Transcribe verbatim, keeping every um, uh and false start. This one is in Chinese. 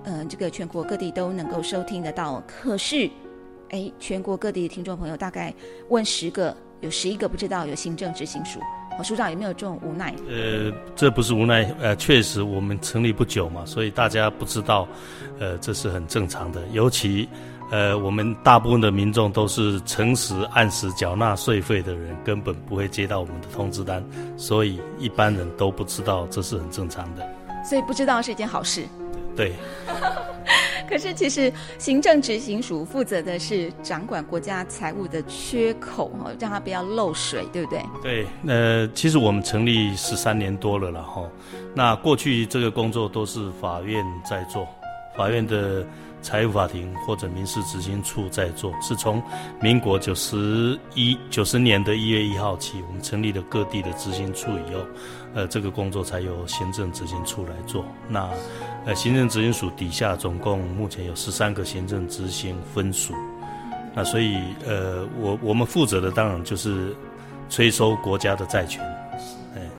呃这个全国各地都能够收听得到。可是，哎，全国各地的听众朋友大概问十个，有十一个不知道有行政执行署。哦，署长有没有这种无奈？ 呃，这不是无奈，呃，确实我们成立不久嘛，所以大家不知道，呃，这是很正常的。尤其，呃，我们大部分的民众都是诚实按时缴纳税费的人，根本不会接到我们的通知单，所以一般人都不知道，这是很正常的。 所以不知道是一件好事。 对。 可是其实行政执行署负责的是掌管国家财务的缺口，让它不要漏水，对不对？ 对，呃，其实我们成立十三年多了啦，齁，那过去这个工作都是法院在做，法院的财务法庭或者民事执行处在做，是从民国九十一九十年的一月一号起，我们成立了各地的执行处以后，呃，这个工作才由行政执行处来做。那呃，行政执行署底下总共目前有十三个行政执行分署，那所以呃，我我们负责的当然就是催收国家的债权。